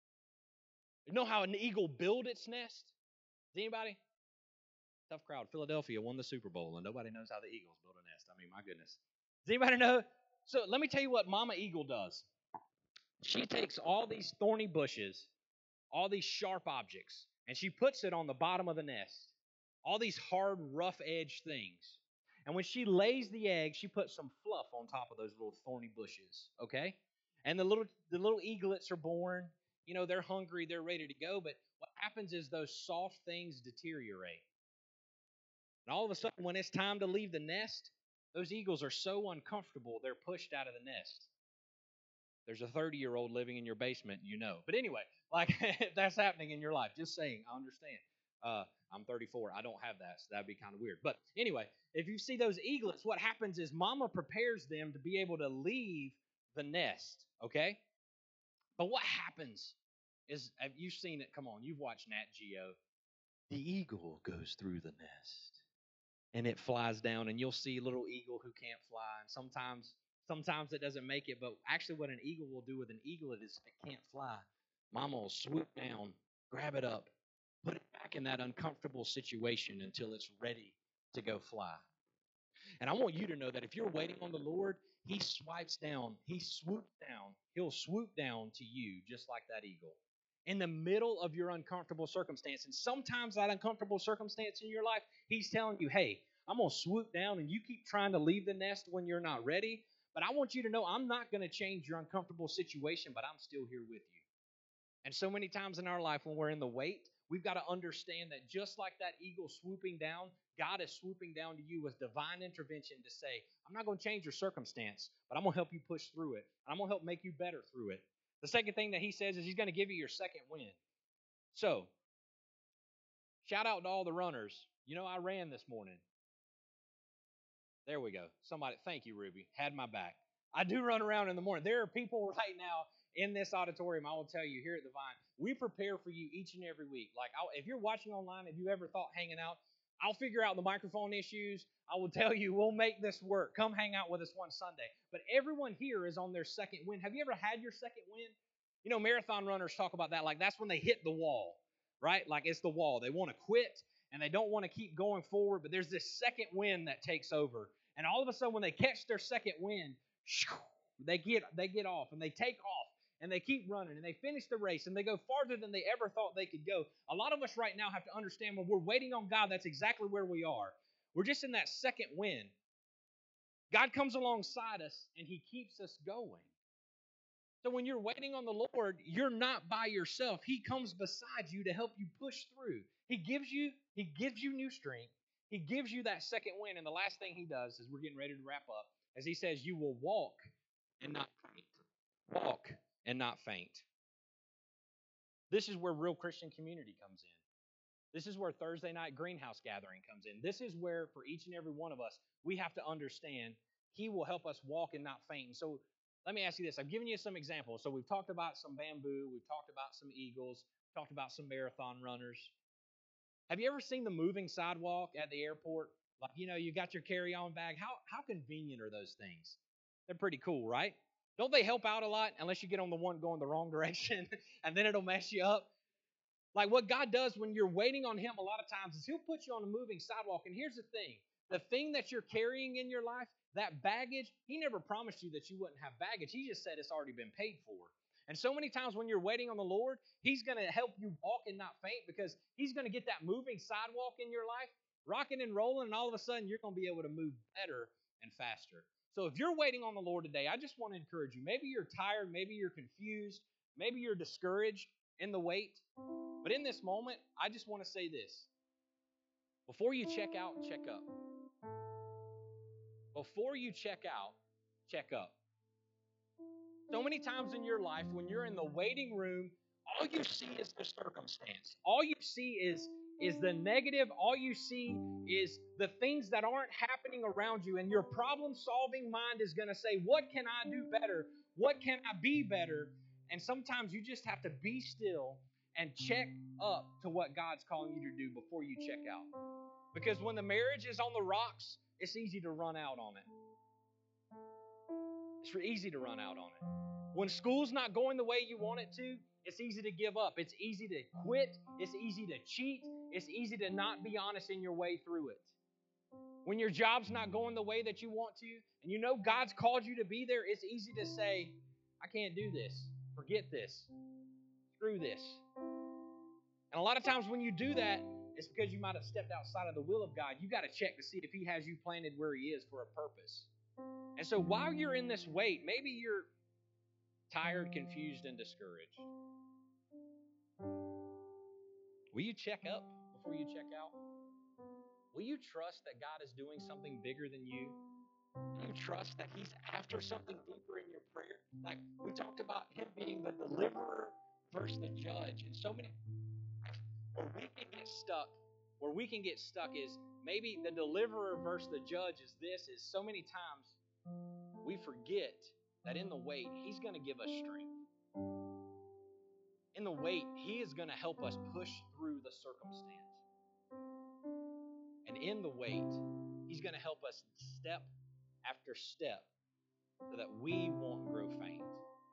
You know how an eagle builds its nest? Is anybody? Tough crowd. Philadelphia won the Super Bowl, and nobody knows how the Eagles build a nest. I mean, my goodness. Does anybody know? So let me tell you what Mama Eagle does. She takes all these thorny bushes, all these sharp objects, and she puts it on the bottom of the nest. All these hard, rough-edged things. And when she lays the egg, she puts some fluff on top of those little thorny bushes, okay? And the little the little eaglets are born. You know, they're hungry, they're ready to go, but what happens is those soft things deteriorate. And all of a sudden, when it's time to leave the nest, those eagles are so uncomfortable, they're pushed out of the nest. There's a thirty-year-old living in your basement, you know. But anyway, like that's happening in your life. Just saying, I understand. Uh, I'm thirty-four. I don't have that, so that'd be kind of weird. But anyway, if you see those eaglets, what happens is Mama prepares them to be able to leave the nest, okay? But what happens is, have you seen it? Come on, you've watched Nat Geo. The eagle goes through the nest, and it flies down, and you'll see a little eagle who can't fly, and sometimes sometimes it doesn't make it, but actually what an eagle will do with an eaglet is if it can't fly, Mama will swoop down, grab it up, put it back in that uncomfortable situation until it's ready to go fly. And I want you to know that if you're waiting on the Lord, He swipes down, He swoops down, He'll swoop down to you just like that eagle. In the middle of your uncomfortable circumstance, and sometimes that uncomfortable circumstance in your life, He's telling you, hey, I'm going to swoop down, and you keep trying to leave the nest when you're not ready, but I want you to know I'm not going to change your uncomfortable situation, but I'm still here with you. And so many times in our life when we're in the wait, we've got to understand that just like that eagle swooping down, God is swooping down to you with divine intervention to say, I'm not going to change your circumstance, but I'm going to help you push through it. I'm going to help make you better through it. The second thing that He says is He's going to give you your second win. So, shout out to all the runners. You know, I ran this morning. There we go. Somebody, thank you, Ruby. Had my back. I do run around in the morning. There are people right now in this auditorium, I will tell you here at the Vine, we prepare for you each and every week. Like, I'll, if you're watching online, if you ever thought hanging out, I'll figure out the microphone issues. I will tell you, we'll make this work. Come hang out with us one Sunday. But everyone here is on their second win. Have you ever had your second win? You know, marathon runners talk about that. Like, that's when they hit the wall, right? Like, it's the wall. They want to quit, and they don't want to keep going forward, but there's this second wind that takes over. And all of a sudden, when they catch their second wind, they get they get off, and they take off, and they keep running, and they finish the race, and they go farther than they ever thought they could go. A lot of us right now have to understand when we're waiting on God, that's exactly where we are. We're just in that second wind. God comes alongside us, and He keeps us going. So when you're waiting on the Lord, you're not by yourself. He comes beside you to help you push through. He gives you, He gives you new strength. He gives you that second wind. And the last thing He does, as we're getting ready to wrap up, is He says, you will walk and not faint. Walk and not faint. This is where real Christian community comes in. This is where Thursday night greenhouse gathering comes in. This is where, for each and every one of us, we have to understand He will help us walk and not faint. And so let me ask you this. I've given you some examples. So we've talked about some bamboo. We've talked about some eagles. Talked about some marathon runners. Have you ever seen the moving sidewalk at the airport? Like, you know, you got your carry-on bag. How, how convenient are those things? They're pretty cool, right? Don't they help out a lot unless you get on the one going the wrong direction and then it'll mess you up? Like what God does when you're waiting on Him a lot of times is He'll put you on a moving sidewalk. And here's the thing. The thing that you're carrying in your life, that baggage, He never promised you that you wouldn't have baggage. He just said it's already been paid for. And so many times when you're waiting on the Lord, He's going to help you walk and not faint because He's going to get that moving sidewalk in your life, rocking and rolling, and all of a sudden you're going to be able to move better and faster. So if you're waiting on the Lord today, I just want to encourage you. Maybe you're tired, maybe you're confused, maybe you're discouraged in the wait. But in this moment, I just want to say this. Before you check out, check up. Before you check out, check up. So many times in your life, when you're in the waiting room, all you see is the circumstance. All you see is, is the negative. All you see is the things that aren't happening around you. And your problem-solving mind is going to say, what can I do better? What can I be better? And sometimes you just have to be still and check up to what God's calling you to do before you check out. Because when the marriage is on the rocks, it's easy to run out on it. It's easy to run out on it. When school's not going the way you want it to, it's easy to give up. It's easy to quit. It's easy to cheat. It's easy to not be honest in your way through it. When your job's not going the way that you want to, and you know God's called you to be there, it's easy to say, I can't do this. Forget this. Screw this. And a lot of times when you do that, it's because you might have stepped outside of the will of God. You got to check to see if He has you planted where He is for a purpose. And so while you're in this wait, maybe you're tired, confused, and discouraged. Will you check up before you check out? Will you trust that God is doing something bigger than you? Will you trust that He's after something deeper in your prayer? Like we talked about Him being the deliverer versus the judge. And so many, where we can get stuck, where we can get stuck is maybe the deliverer versus the judge is this, is so many times we forget that in the wait, He's going to give us strength. In the wait, He is going to help us push through the circumstance. And in the wait, He's going to help us step after step so that we won't grow faint.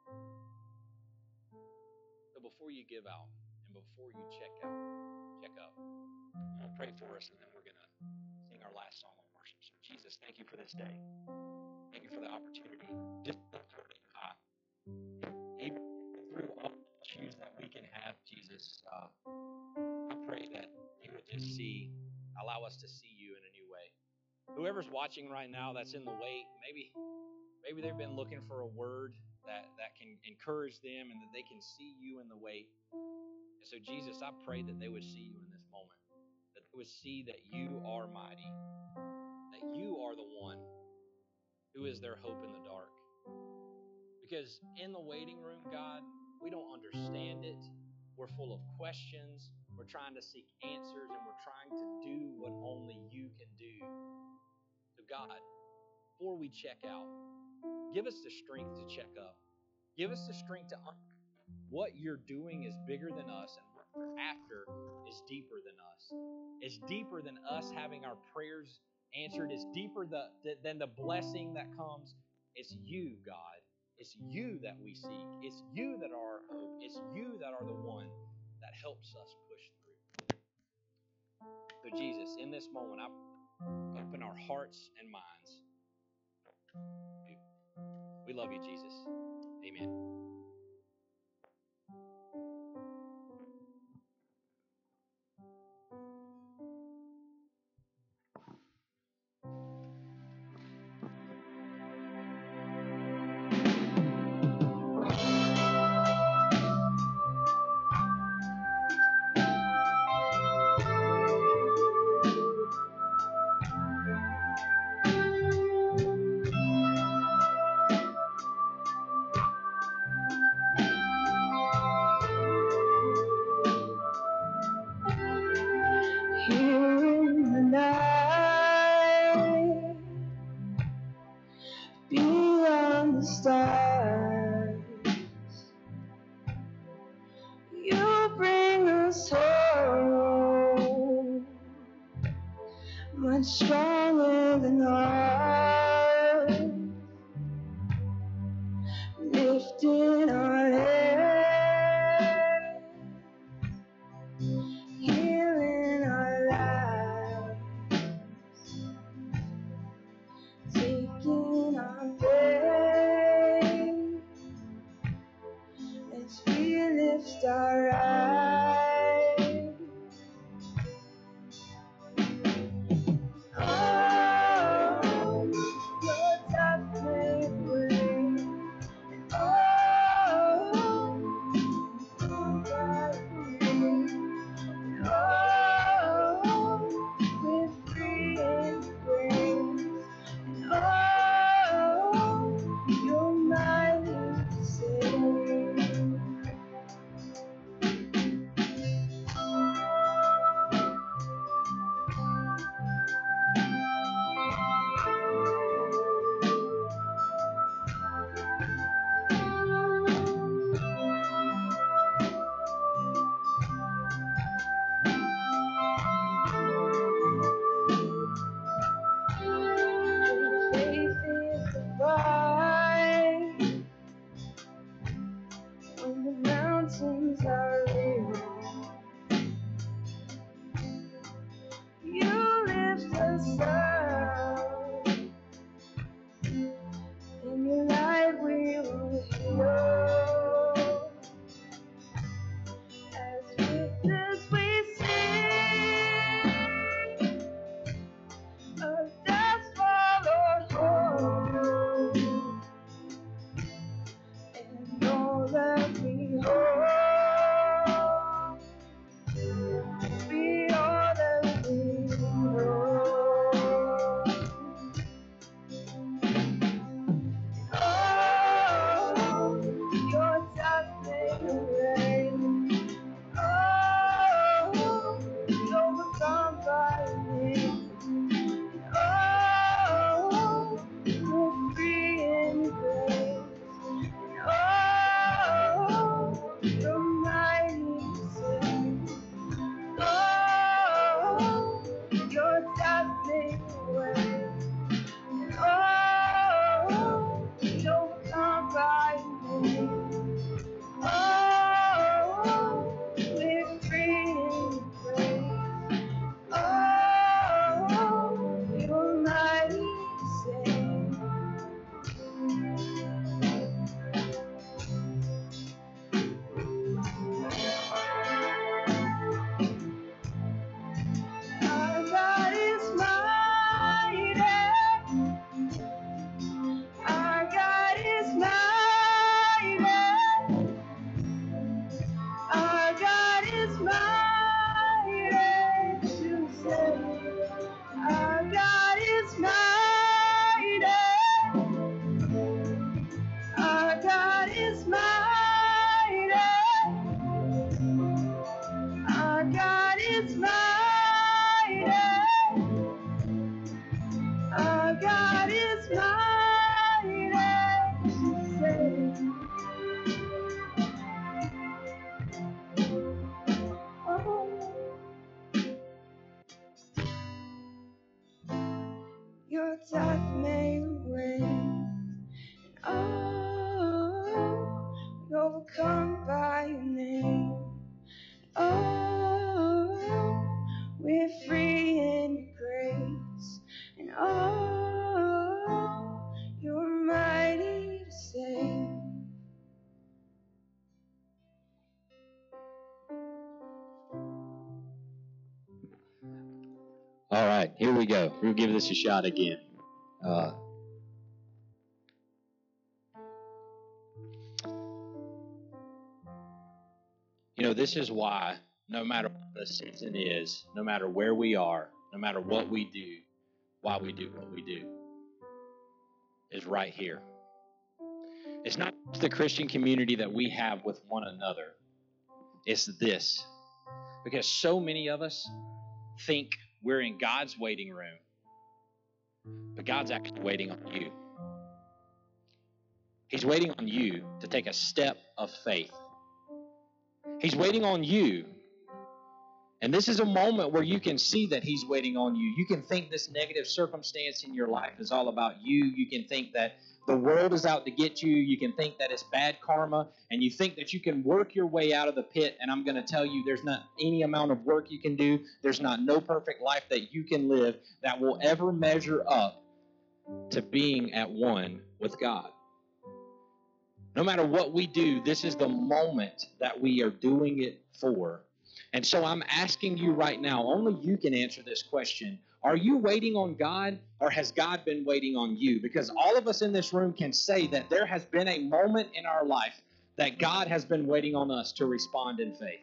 So before you give out and before you check out, check up. I'll pray for us and then we're going to sing our last song of worship. So Jesus, thank you for this day. Thank you for the opportunity. Just uh, even through all the issues that we can have, Jesus, uh, I pray that you would just see, allow us to see you in a new way. Whoever's watching right now that's in the wait, maybe maybe they've been looking for a word that, that can encourage them and that they can see you in the wait. And so, Jesus, I pray that they would see you in this moment, that they would see that you are mighty, that you are the one who is their hope in the dark. Because in the waiting room, God, we don't understand it. We're full of questions. We're trying to seek answers, and we're trying to do what only you can do. So God, before we check out, give us the strength to check up. Give us the strength to un- what you're doing is bigger than us, and what you're after is deeper than us. It's deeper than us having our prayers answered. It's deeper the, the, than the blessing that comes. It's you, God. It's you that we seek. It's you that are our hope. It's you that are the one that helps us push through. So Jesus, in this moment, I open our hearts and minds. We love you, Jesus. Amen. Here in the night, beyond the stars, you bring us home, much stronger than ours, lifting our head, healing our lives, taking our pain. As we lift our eyes, oh, your touch made way, oh, oh, God, oh, we're free in grace, oh, you're mighty to save. Faith is the fight when the mountains are real. You lift us up, in your light we will heal. As witness we sing of death's swallowed whole, and all that we hold, be all that we know. Oh, your touch made a way. Oh, overcome by me. Oh, we're free in grace. Oh, you're mighty to save. Oh, your touch made a way. Oh, overcome by me. Oh, we're free in grace. Oh, you're mighty to save. Our God is mighty. Our God is mighty. Our God is mighty to save. Our God is mighty. Our God is mighty. Our God is mighty. Our God is mighty to save. your death may win. Oh, we overcome by your name. Oh, we're free in your grace. And oh, you're mighty to save. All right, here we go. We'll give this a shot again. Uh, you know, this is why, no matter what the season is, no matter where we are, no matter what we do, why we do what we do, is right here. It's not the Christian community that we have with one another. It's this. Because so many of us think we're in God's waiting room, but God's actually waiting on you. He's waiting on you to take a step of faith. He's waiting on you. And this is a moment where you can see that He's waiting on you. You can think this negative circumstance in your life is all about you. You can think that the world is out to get you. You can think that it's bad karma. And you think that you can work your way out of the pit. And I'm going to tell you, there's not any amount of work you can do. There's not no perfect life that you can live that will ever measure up to being at one with God. No matter what we do, this is the moment that we are doing it for. And so I'm asking you right now, only you can answer this question. Are you waiting on God, or has God been waiting on you? Because all of us in this room can say that there has been a moment in our life that God has been waiting on us to respond in faith.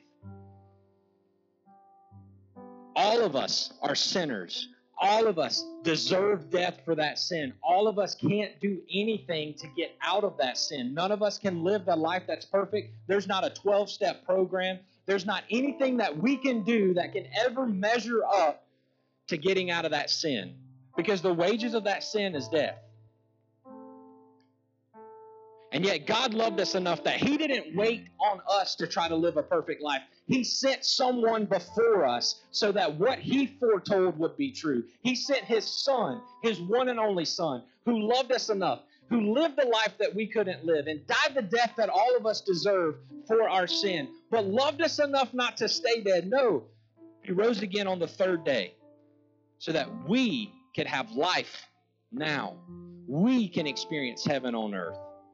All of us are sinners. All of us deserve death for that sin. All of us can't do anything to get out of that sin. None of us can live the life that's perfect. There's not a twelve-step program. There's not anything that we can do that can ever measure up to getting out of that sin. Because the wages of that sin is death. And yet God loved us enough that He didn't wait on us to try to live a perfect life. He sent someone before us so that what He foretold would be true. He sent His Son, His one and only Son, who loved us enough, who lived the life that we couldn't live and died the death that all of us deserve for our sin, but loved us enough not to stay dead. No, He rose again on the third day so that we could have life now. We can experience heaven on earth.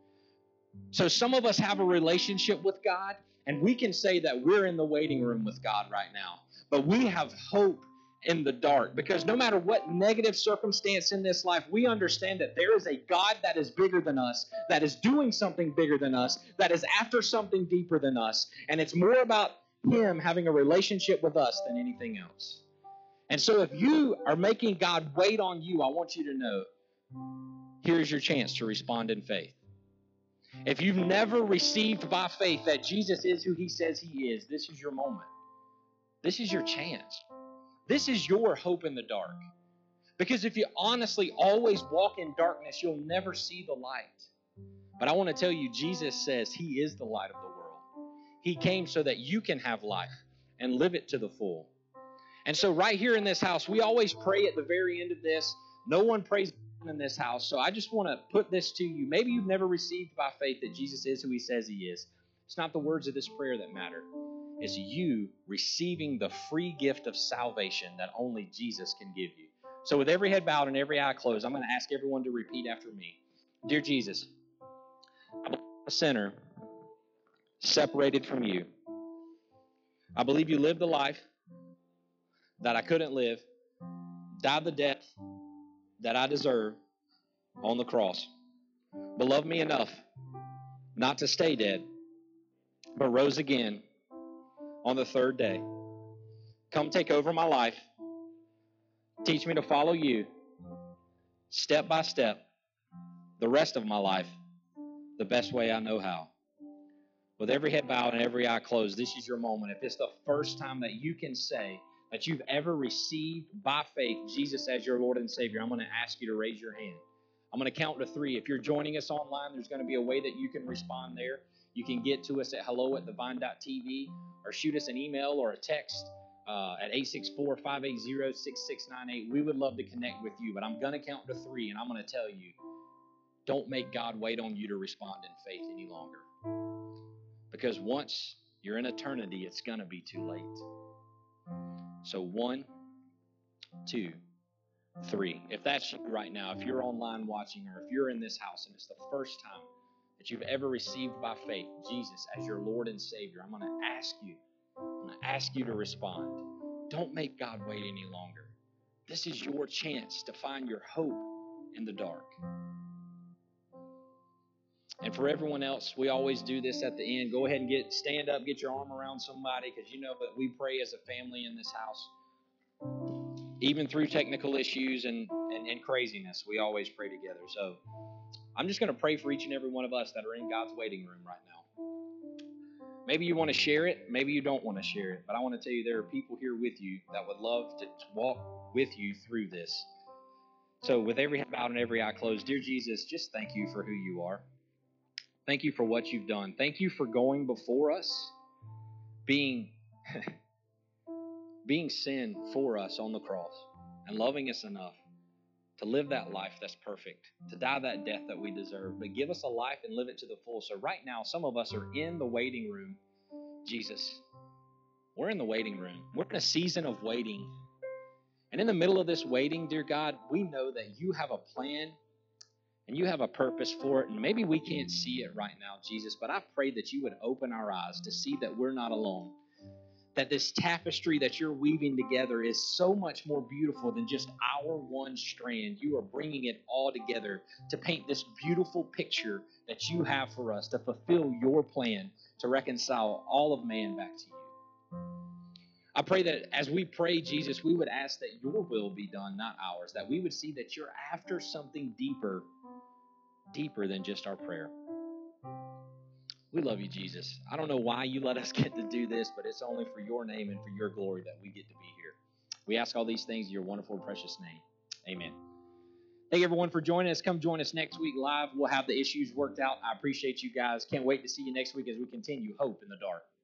So some of us have a relationship with God, and we can say that we're in the waiting room with God right now. But we have hope in the dark, because no matter what negative circumstance in this life, we understand that there is a God that is bigger than us, that is doing something bigger than us, that is after something deeper than us. And it's more about Him having a relationship with us than anything else. And so if you are making God wait on you, I want you to know, here's your chance to respond in faith. If you've never received by faith that Jesus is who He says He is, this is your moment. This is your chance. This is your hope in the dark. Because if you honestly always walk in darkness, you'll never see the light. But I want to tell you, Jesus says He is the light of the world. He came so that you can have life and live it to the full. And so right here in this house, we always pray at the very end of this. No one prays in this house. So I just want to put this to you. Maybe you've never received by faith that Jesus is who He says He is. It's not the words of this prayer that matter. It's you receiving the free gift of salvation that only Jesus can give you. So with every head bowed and every eye closed, I'm going to ask everyone to repeat after me. Dear Jesus, I'm a sinner separated from You. I believe You lived the life that I couldn't live, died the death that I deserve on the cross, but loved me enough not to stay dead, but rose again on the third day. Come take over my life. Teach me to follow You step by step the rest of my life the best way I know how. With every head bowed and every eye closed, this is your moment. If it's the first time that you can say that you've ever received by faith Jesus as your Lord and Savior, I'm going to ask you to raise your hand. I'm going to count to three. If you're joining us online, there's going to be a way that you can respond there. You can get to us at hello at the vine dot t v or shoot us an email or a text uh, at eight six four, five eight zero, six six nine eight. We would love to connect with you, but I'm going to count to three, and I'm going to tell you, don't make God wait on you to respond in faith any longer. Because once you're in eternity, it's going to be too late. So one, two, three. If that's you right now, if you're online watching, or if you're in this house and it's the first time that you've ever received by faith Jesus as your Lord and Savior, I'm going to ask you, I'm going to ask you to respond. Don't make God wait any longer. This is your chance to find your hope in the dark. And for everyone else, we always do this at the end. Go ahead and get stand up, get your arm around somebody, because you know that we pray as a family in this house. Even through technical issues and, and, and craziness, we always pray together. So I'm just going to pray for each and every one of us that are in God's waiting room right now. Maybe you want to share it. Maybe you don't want to share it. But I want to tell you there are people here with you that would love to walk with you through this. So with every head bowed and every eye closed, dear Jesus, just thank you for who you are. Thank you for what you've done. Thank you for going before us, being, being sin for us on the cross, and loving us enough to live that life that's perfect, to die that death that we deserve, but give us a life and live it to the full. So right now, some of us are in the waiting room. Jesus, we're in the waiting room. We're in a season of waiting. And in the middle of this waiting, dear God, we know that you have a plan and you have a purpose for it. And maybe we can't see it right now, Jesus, but I pray that you would open our eyes to see that we're not alone. That this tapestry that you're weaving together is so much more beautiful than just our one strand. You are bringing it all together to paint this beautiful picture that you have for us, to fulfill your plan to reconcile all of man back to you. I pray that as we pray, Jesus, we would ask that your will be done, not ours, that we would see that you're after something deeper, deeper than just our prayer. We love you, Jesus. I don't know why you let us get to do this, but it's only for your name and for your glory that we get to be here. We ask all these things in your wonderful and precious name. Amen. Thank you, everyone, for joining us. Come join us next week live. We'll have the issues worked out. I appreciate you guys. Can't wait to see you next week as we continue Hope in the Dark.